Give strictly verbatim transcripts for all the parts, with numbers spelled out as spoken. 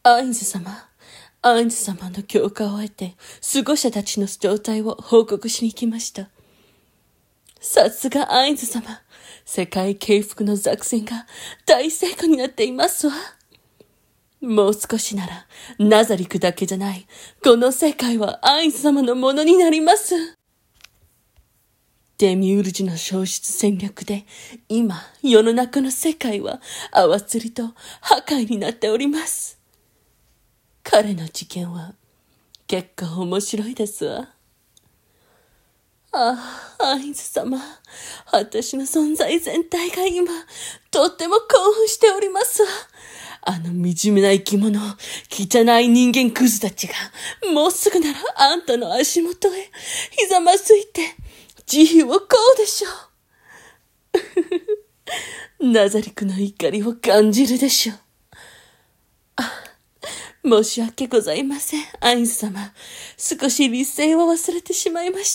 アインズ様、アインズ様の許可を得て、守護者たちの状態を報告しに来ました。さすがアインズ様、世界征服の作戦が大成功になっていますわ。もう少しなら、ナザリクだけじゃない、この世界はアインズ様のものになります。デミウルジの消失戦略で、今、世の中の世界は、泡釣りと破壊になっております。彼の事件は、結構面白いですわ。ああ、アインズ様、私の存在全体が今、とっても興奮しておりますわ。あの惨めな生き物、汚い人間クズたちが、もうすぐならあんたの足元へ、ひざまずいて、慈悲をこうでしょう。ナザリクの怒りを感じるでしょう。あ、申し訳ございません、アインズ様。少し理性を忘れてしまいました。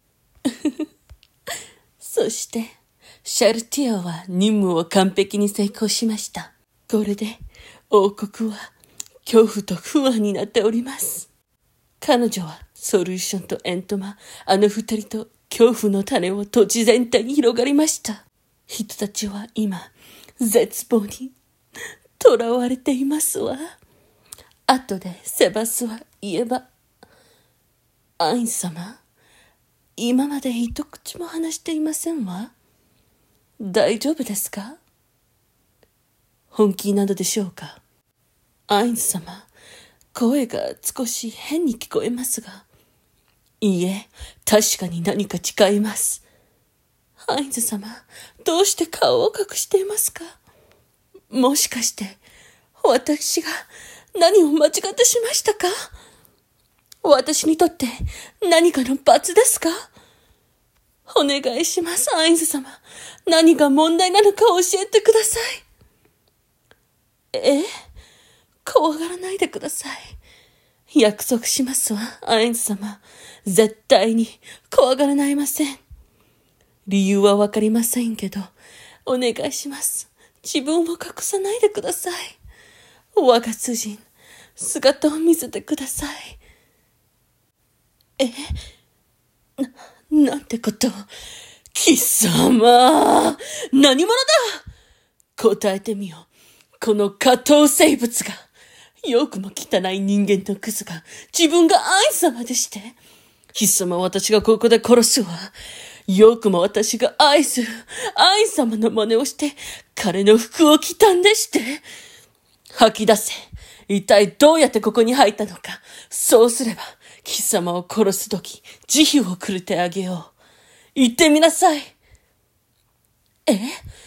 そして、シャルティアは任務を完璧に成功しました。これで、王国は恐怖と不安になっております。彼女はソリューションとエントマ、あの二人と恐怖の種を土地全体に広がりました。人たちは今、絶望に囚われていますわ。後でセバスは言えば、アイン様、今まで一口も話していませんわ。大丈夫ですか？本気なのでしょうか？アインズ様、声が少し変に聞こえますが。いいえ、確かに何か違います。アインズ様、どうして顔を隠していますか？もしかして、私が何を間違ってしましたか？私にとって何かの罰ですか？お願いします、アインズ様。何が問題なのか教えてください。え？怖がらないでください。約束しますわ、アインズ様。絶対に怖がらないません。理由はわかりませんけど、お願いします。自分を隠さないでください。我が主人、姿を見せてください。え？な、なんてことを。貴様、何者だ！答えてみよう。この下等生物が、よくも汚い人間のクズが、自分がアイン様でして。貴様私がここで殺すわ。よくも私が愛するアイン様の真似をして、彼の服を着たんでして。吐き出せ。一体どうやってここに入ったのか。そうすれば、貴様を殺すとき、慈悲をくれてあげよう。言ってみなさい。え？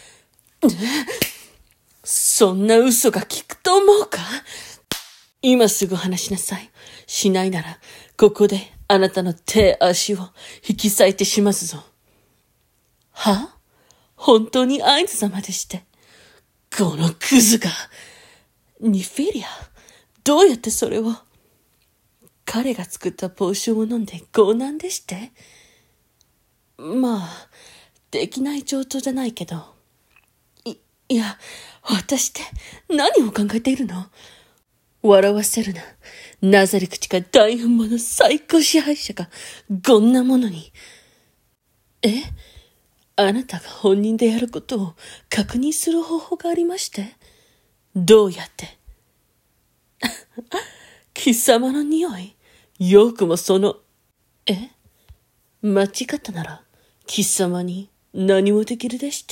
そんな嘘が効くと思うか？今すぐ話しなさい。しないなら、ここであなたの手足を引き裂いてしますぞ。は？本当にアインズ様でして。このクズが。ニフィリア、どうやってそれを？彼が作ったポーションを飲んで傲慢でして。まあ、できない状況じゃないけど。い、いや、私って何を考えているの？笑わせるな。ナザリクチか大本物最高支配者がこんなものに。え？あなたが本人でやることを確認する方法がありまして。どうやって？貴様の匂い？よくもその、え？間違ったなら、貴様に何もできるでして。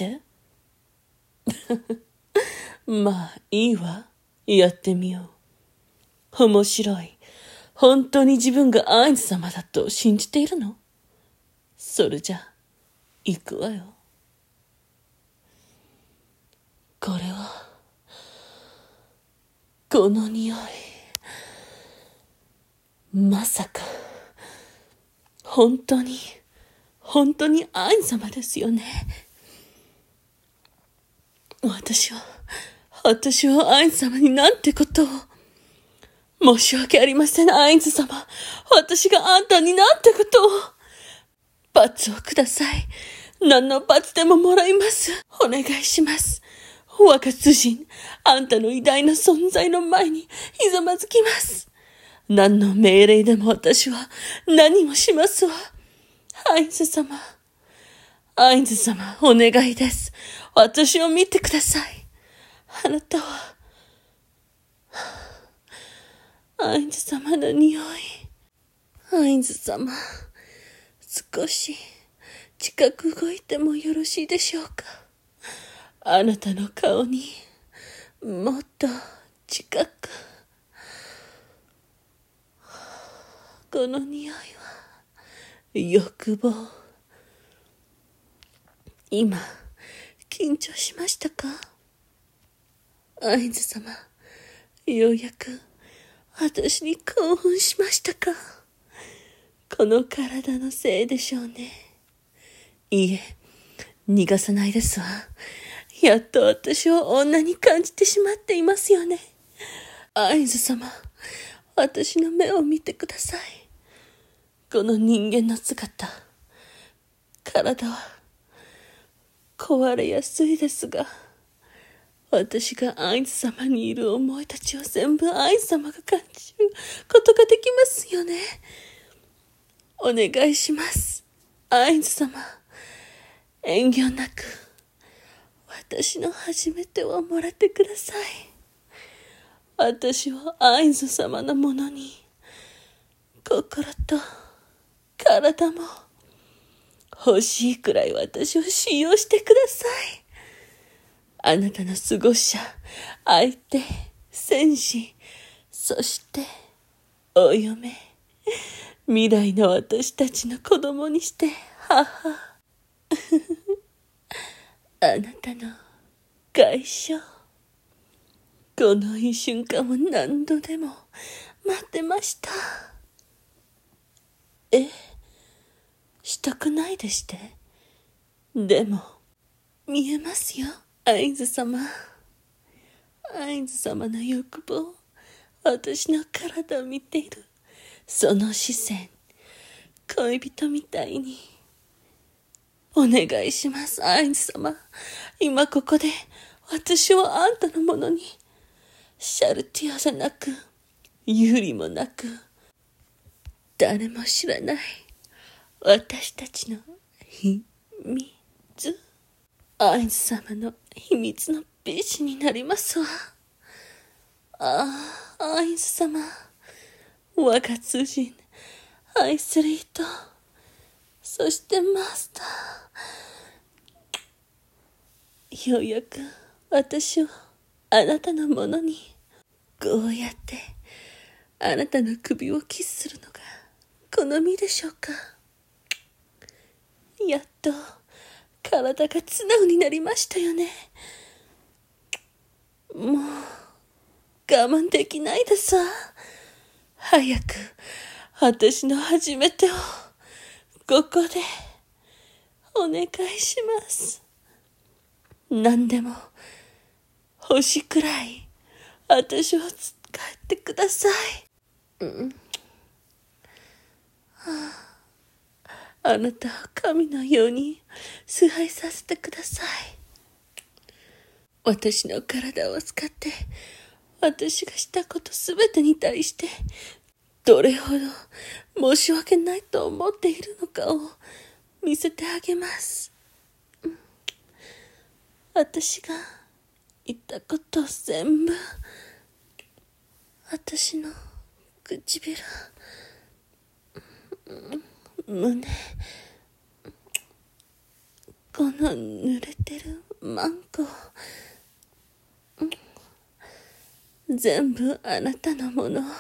まあ、いいわ。やってみよう。面白い。本当に自分がアインズ様だと信じているの？それじゃ、行くわよ。これは、この匂い。まさか、本当に、本当にアイン様ですよね。私は、私はアイン様になんてことを。申し訳ありません、アインズ様。私があんたになんてことを。罰をください。何の罰でももらいます。お願いします。 若主人、あんたの偉大な存在の前にひざまずきます。何の命令でも私は何もしますわ。アインズ様、アインズ様、お願いです。私を見てください。あなたは、アインズ様の匂い。アインズ様、少し近く動いてもよろしいでしょうか。あなたの顔にもっと近く。この匂いは欲望。今緊張しましたか？アインズ様、ようやく私に興奮しましたか？この体のせいでしょうね。いいえ、逃がさないですわ。やっと私を女に感じてしまっていますよね。アインズ様、私の目を見てください。この人間の姿、体は壊れやすいですが、私がアインズ様にいる思いたちを全部アインズ様が感じることができますよね。お願いします。アインズ様、遠慮なく私の初めてをもらってください。私をアインズ様のものに、心と体も欲しいくらい私を使用してください。あなたの過ごし者、相手、戦士、そしてお嫁、未来の私たちの子供にして母。あなたの外傷、この一瞬間を何度でも待ってました。え、したくないでして。でも見えますよ、アインズ様。アインズ様の欲望、私の体を見ているその視線、恋人みたいに。お願いします、アインズ様。今ここで私をあんたのものに。シャルティアじゃなく、ユリもなく、誰も知らない私たちの秘密。アインズ様の秘密の兵士になりますわ。ああ、アインズ様、我が通人、アイスリート、そしてマスター。ようやく私をあなたのものに。こうやってあなたの首をキスするのが好みでしょうか。やっと体が素直になりましたよね。もう我慢できないですわ。早く私の初めてをここでお願いします。何でも欲しくらい私を使ってください。うん、はあ、あなたを神のように崇拝させてください。私の体を使って私がしたことすべてに対してどれほど申し訳ないと思っているのかを見せてあげます。うん、私が言ったことを全部、私の唇、胸、この濡れてるマンコ、全部あなたのもの。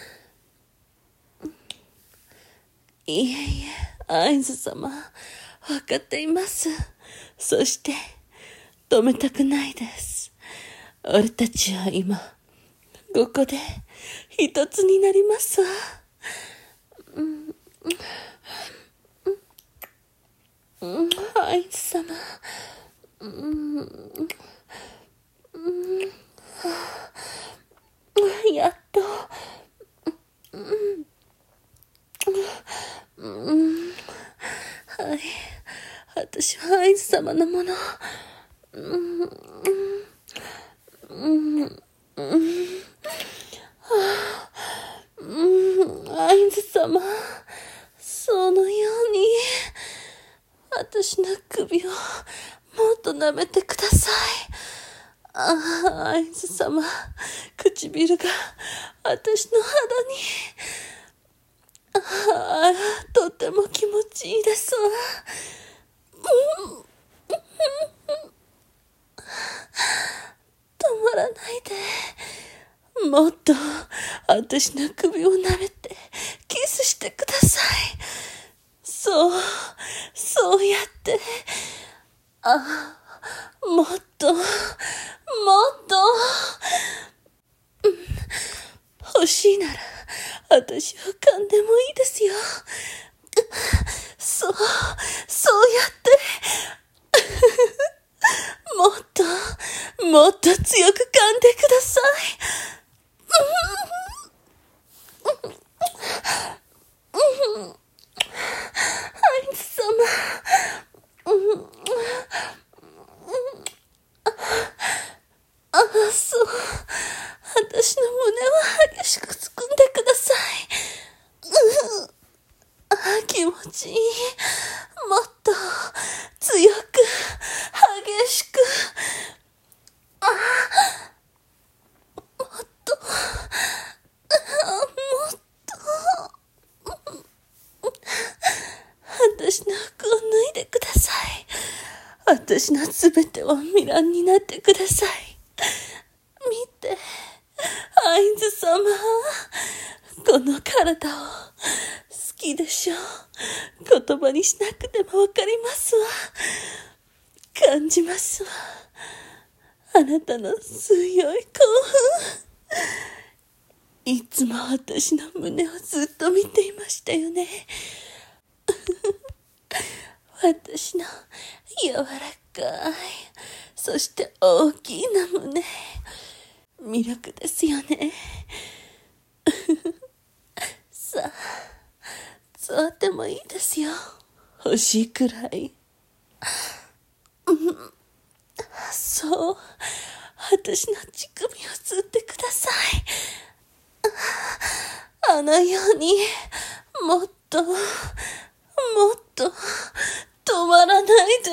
いえいえ、アインズ様、わかっています。そして止めたくないです。俺たちは今ここで一つになりますわ。うんうん、アインズ様、うんうん、やっと、うんうん、はい、私はアインズ様のもの。うん、 うん、うん、アインズ様、そのように、私の首をもっと舐めてください。ああ、アインズ様、唇が私の肌に、ああ、とても気持ちいいですわ。うん、止まらないで。もっと私の首を舐めてキスしてください。そう、そうやって。あ、もっと、もっと。欲しいなら私を噛んでもいいですよ。そう、そうやって。もっと、もっと強く噛んでください。アイス様。ああ、そう。私の胸を激しくつくんでください。ああ、気持ちいい。もっと強く、激しく。ああ、もっと、ああ、もっと。私の服を脱いでください。私のすべてをミランになってください。見て、アインズ様、この体を好きでしょう。言葉にしなくてもわかりますわ。感じますわ。あなたの強い興奮。いつも私の胸をずっと見ていましたよね。私の柔らかい、そして大きな胸、魅力ですよね。さあ、座ってもいいですよ。欲しいくらい。うん、そう、私の乳首を吸ってください。あのように、もっと、もっと、止まらないで。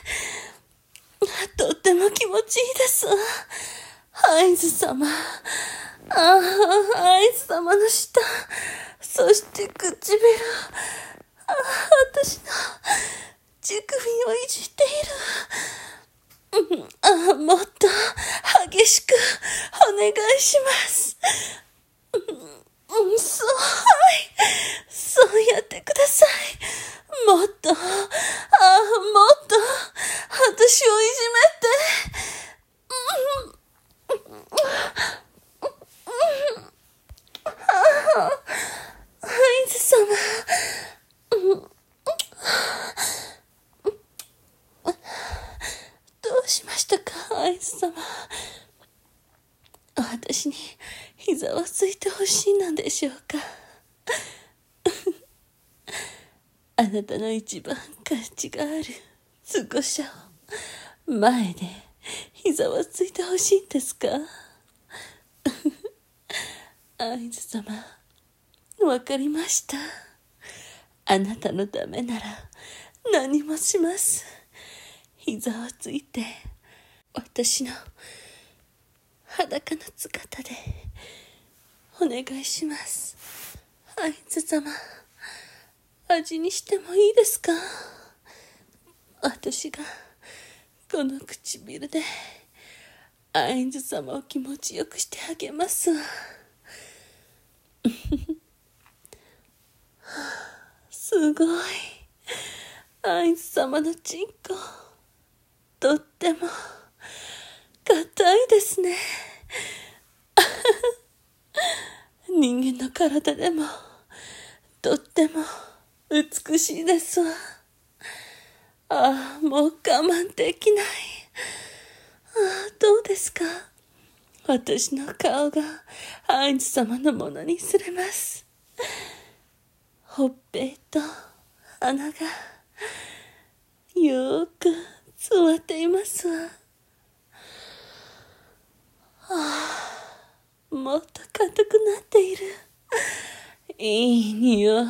とっても気持ちいいです。アイズ様。ああ、アイズ様の舌。そして唇。ああ、私の乳首をいじっている。ああ、もっと激しくお願いします。うん、そう、はい。そうやってください。もっと、ああ、もっと、私をいじめて。アイズ様。どうしましたか、アイズ様。私に膝をついてほしいのでしょうか。あなたの一番価値がある少しを前で膝をついてほしいんですか。アイズ様、わかりました。あなたのためなら何もします。膝をついて私の裸の姿でお願いします。アイズ様、味にしてもいいですか。私がこの唇でアインズ様を気持ちよくしてあげますわ。すごい。アインズ様のチンコ、とっても硬いですね。人間の体でもとっても美しいですわ。ああ、もう我慢できない。ああ、どうですか。私の顔がアインズ様のものにすれます。ほっぺと鼻がよーく座っていますわ。ああ、 もっと硬くなっている。いい匂い。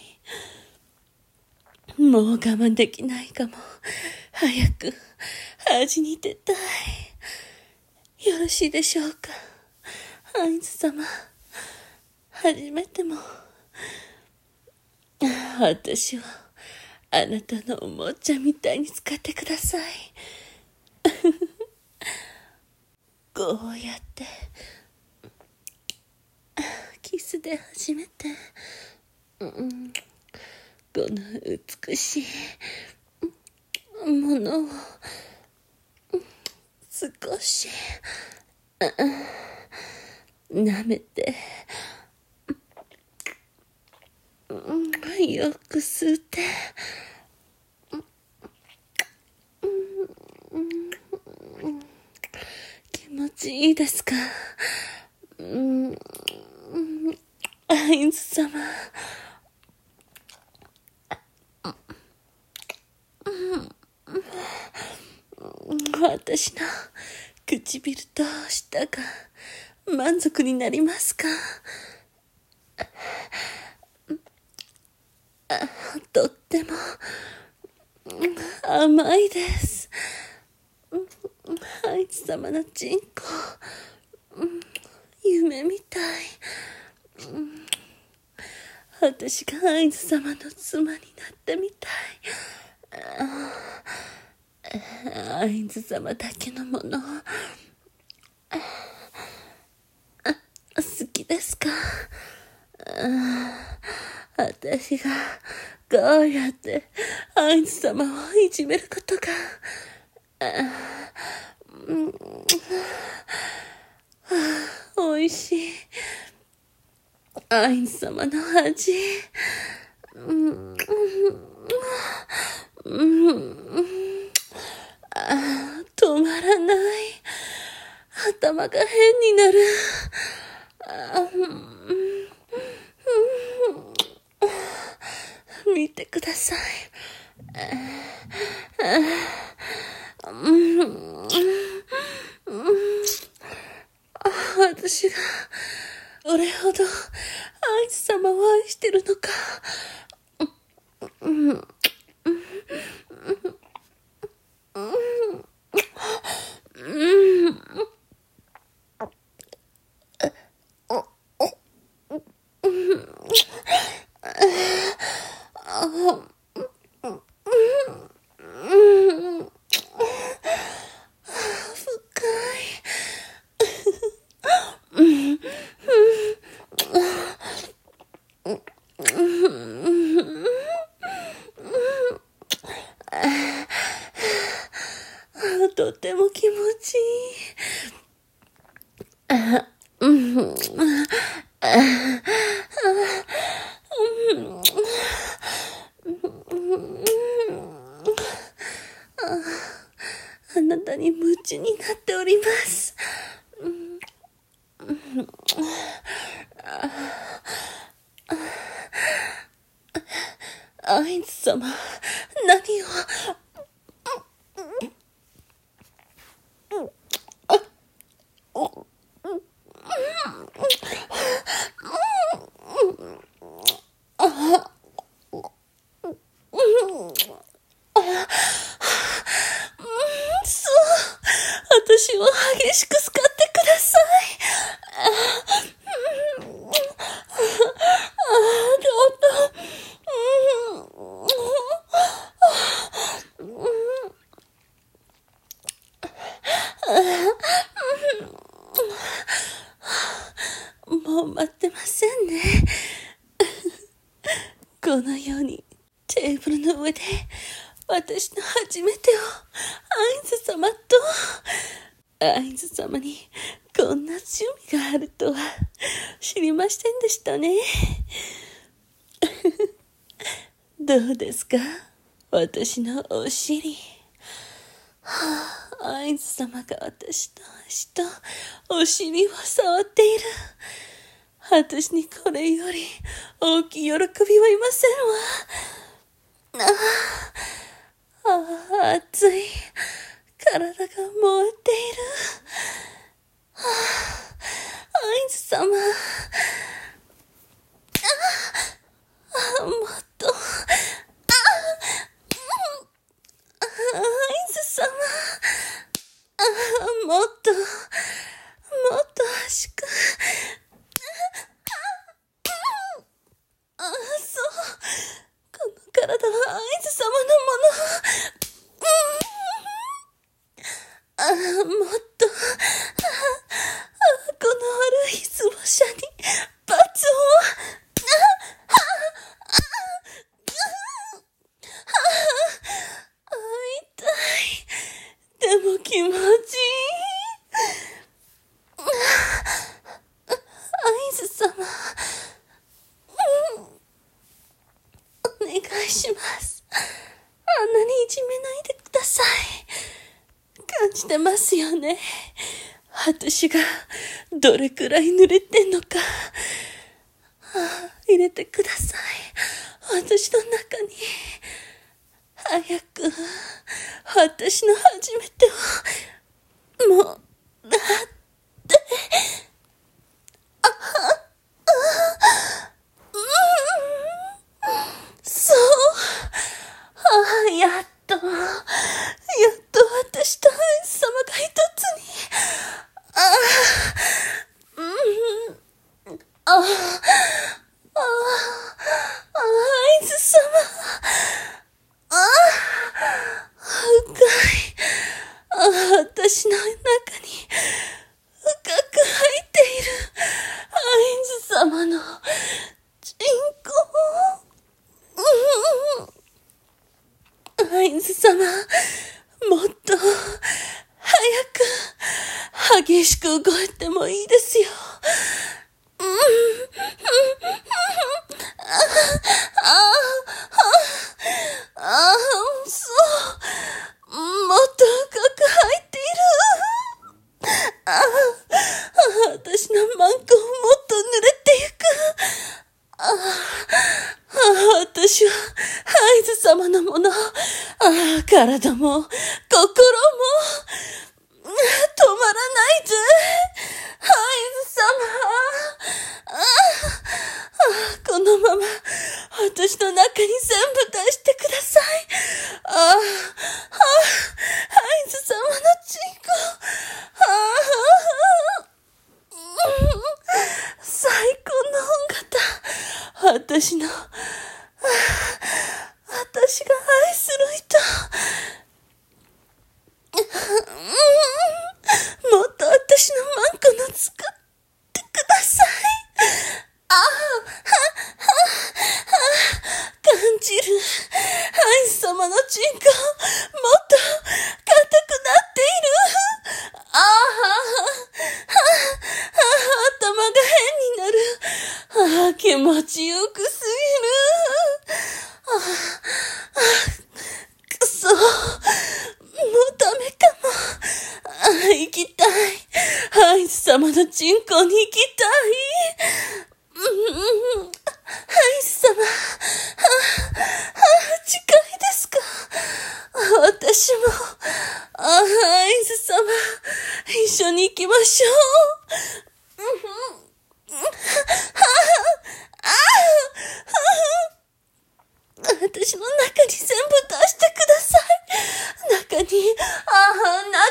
もう我慢できないかも。早く味に出たい。よろしいでしょうか、ハインズ様。初めても私をあなたのおもちゃみたいに使ってください。こうやってキスで初めて、うん、この美しいものを少し舐めて、よく吸って、気持ちいいですか？うん、ハインズ様。私の唇と舌が満足になりますか？とっても甘いです。ハインズ様のチンコ、夢みたい。私がハインズ様の妻になってみたい。ハインズ様だけのもの好きですか？私がこうやってハインズ様をいじめることが、おいしいハインズ様の味、うんあ止まらない。頭が変になる。あ見てください。私がどれほどハインズ様を愛してるのか。とても気持ちいい。あなたに夢中になっております。ハインズ様、何を。私を激しく使ってください。もう待ってませんね。このようにテーブルの上で私の初めてをハインズ様と、ハインズ様にこんな趣味があるとは知りませんでしたね。どうですか、私のお尻。はあ、ハインズ様が私の足とお尻を触っている。私にこれより大きい喜びはいませんわ。ああ、熱い。体が燃えている。はあ、ハインズ様。 します。あんなにいじめないでください。感じてますよね。私がどれくらい濡れてんのか。ああ、入れてください。私の中に。早く、私の初めてを、もう、だって、あ、あ、うん、そう。ああ、やっと、やっと私とアイス様が一つに。ああ、うん、ああ、ああ、アイス様。ああ、深い。ああ、私の中に深く入っているアイス様のチンコ。アイス様、もっと早く激しく動いてもいいですよ。うん、うん、ああ、ああ、そう。もっと深く入っている。ああ、私のマンコもっと濡れていく。ああ、私はハイズ様のもの。ああ、体も心も止まらないぜ。ハイズ様。ああ、このまま私の中に全部出してください。ああ、ああ、ハイズ様のチンコ。ああ、最高の音型。私の、ああ、私が愛する人。もっと私のマンコの使ってください。ああ、は、は、は、感じる。アイス様のチンコ、もっと硬くなっている。ああ、は、は、頭が変になる。ああ、気持ちよくすぎる。ああ、ああ、くそ。もうダメかも。ああ、行きたい。アイス様のチンコに行きたい。うん、アイス様。ああ、ああ、近いですか。私も、ああ、アイス様、一緒に行きましょう。うん、ああ、ああ、私の中に全部出してください。中に、ああ、中に、中に、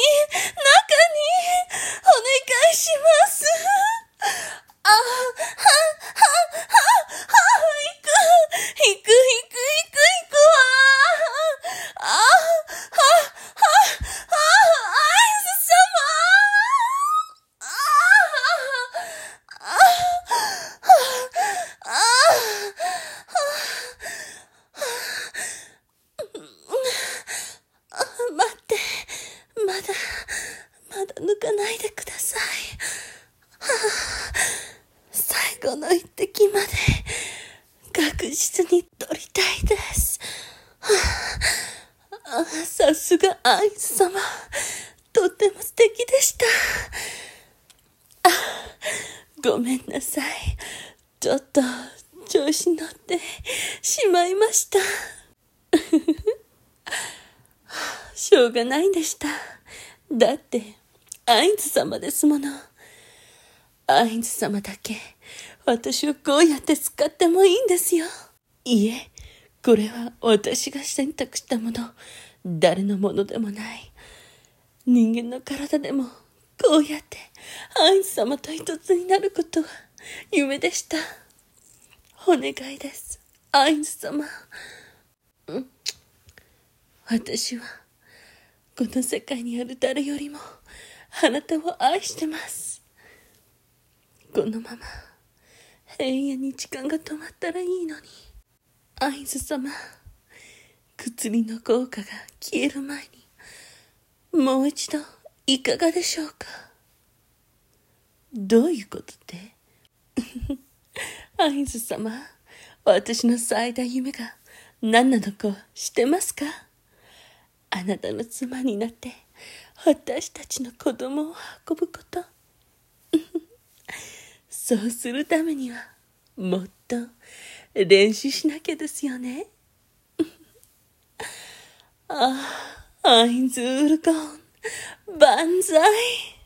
お願いします。ああ、は、は、は、は、行く、行く、行く、行く、行くわ。ああ、は、は、は、アイス様。ああ、ああ、ああ、待って、まだ、まだ抜かないでください。はあ、最後の一滴まで確実に取りたいです。はあ、あ、さすがアイス様、とても素敵でした。あ、ごめんなさい。ちょっと調子乗ってしまいました。しょうがないでした。だって、アインズ様ですもの。アインズ様だけ、私をこうやって使ってもいいんですよ。いいえ、これは私が選択したもの。誰のものでもない。人間の体でも、こうやってアインズ様と一つになることは夢でした。お願いです、アインズ様。うん、私は、この世界にある誰よりもあなたを愛してます。このまま永遠に時間が止まったらいいのに。アイズ様、薬の効果が消える前にもう一度いかがでしょうか。どういうことでアイズ様、私の最大夢が何なのか知ってますか？あなたの妻になって私たちの子供を運ぶこと。そうするためにはもっと練習しなきゃですよね。ああ、アインズールコン、万歳。